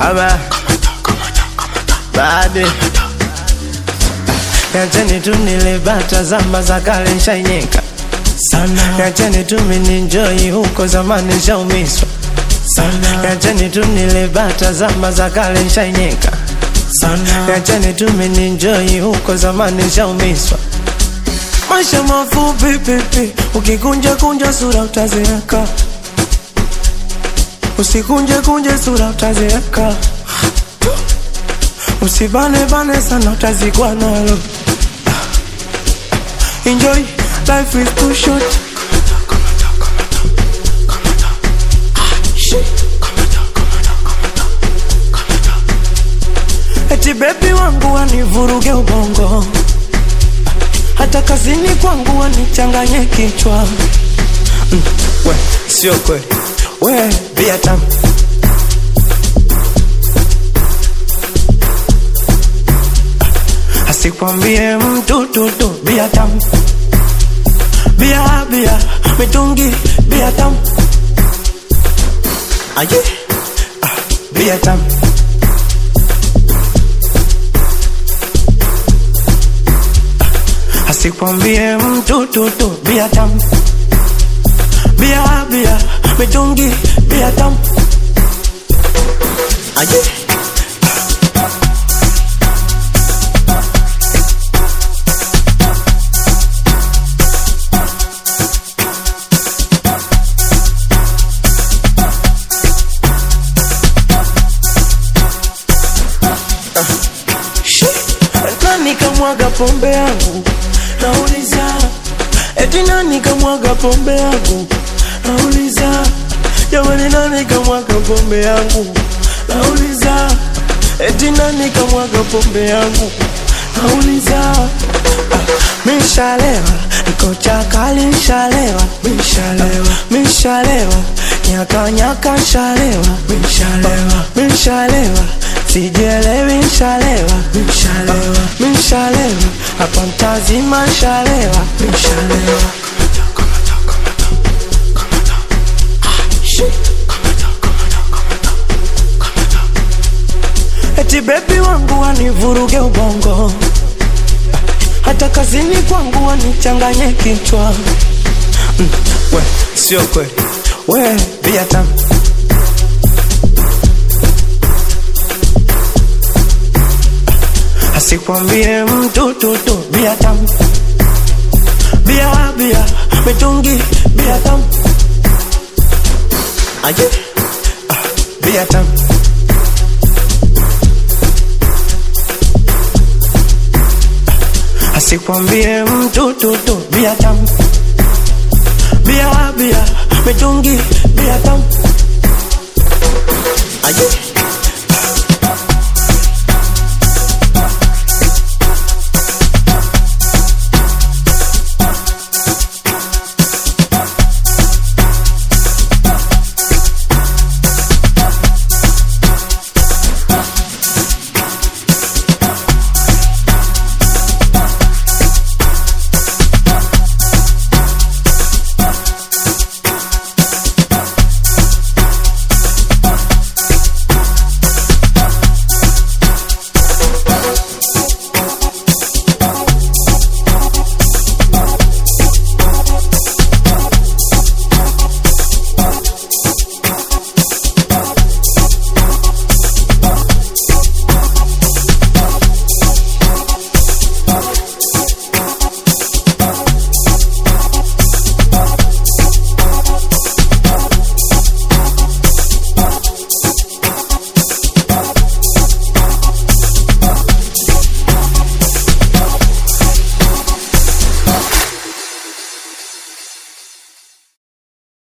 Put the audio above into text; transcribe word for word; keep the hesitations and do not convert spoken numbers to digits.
Aba Bade Yacheni tu nilibata zamba za kale nshainyeka sana. Yacheni tu mininjoi huko zamani nshaumiswa sana. Yacheni tu nilibata zamba za kale nshainyeka sana. Yacheni tu mininjoi huko zamani nshaumiswa. Maisha mafupi pipi, ukikunja kunja sura utazeeka. Usikunje kunje sura utazeeka. Usibane bane sana utazikwa nalo. Enjoy, life is too short. Eti baby wangu wanivuruge ubongo, hata kazini kwangu wanichanganye kichwa. mm, We, sio kweli. We, bia tamu. Asikwambie mtu tu tu, bia tamu. Bia, bia, mitungi, bia tamu. Aye, ah, bia tamu. Asikwambie mtu tu tu, bia tamu. Bia, bia, mitungi, bia tamu. Aye. Nani kamwaga pombe yangu? Nauliza. Eti nani kamwaga pombe yangu? Nauliza. Jamani nani kamwaga pombe yangu? Nauliza. Eti nani kamwaga pombe yangu? Nauliza. Mishalewa, niko chakali nshalewa. Mishalewa, mishalewa, nyaka nyaka nshalewa. Mishalewa, mishalewa, sijelewi nshalewa. Mishalewa, mishalewa, hapa mtazima nshalewa. Mishalewa. Eti baby wangu wanivuruge ubongo, hata kazini kwangu wanichanganye kichwa. mm, We, sio kweli. We, bia tamu. Asikwambie mtu tu tu, bia tamu. Bia, bia, mitungi, bia tamu. Aye, ah, bia tamu. Asikwambie mtu tu tu, bia tamu. Bia, bia, mitungi, bia tamu. Aye.